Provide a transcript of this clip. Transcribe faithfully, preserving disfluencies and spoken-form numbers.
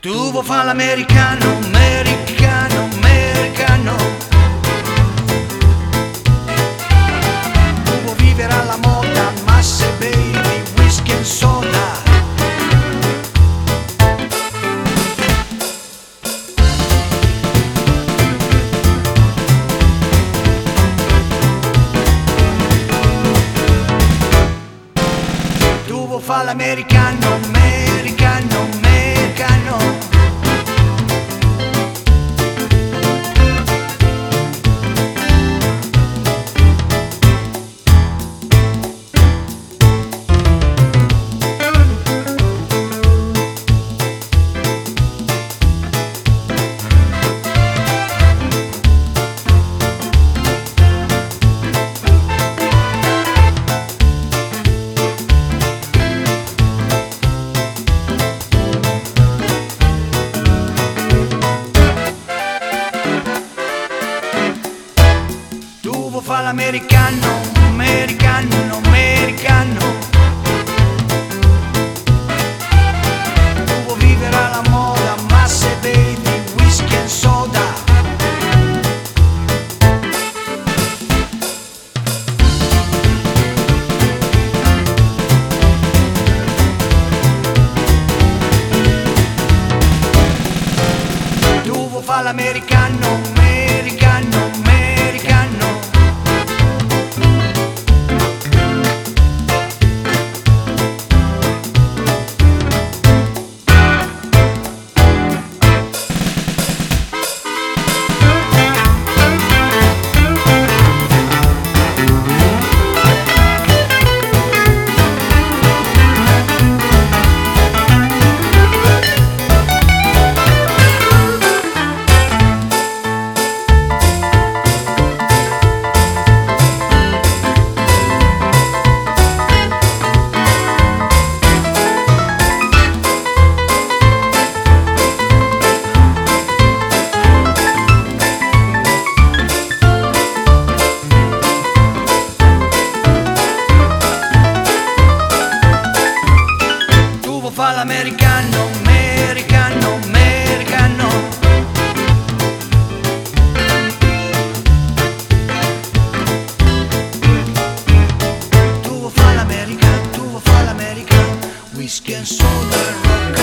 Tu vuoi fare l'americano, americano, americano. Tu vuoi vivere alla moda, masse baby, whisky e soda. Tu vuoi fare l'americano, americano, americano. Tu vuoi fare l'americano, americano, americano. Tu vuoi vivere alla moda, masse baby, whisky e soda. Tu vuoi fare l'americano, americano, americano. Fa l'americano, americano, americano. Tu vuoi fa l'America, tu vuoi fa l'America, whisky and soda, rock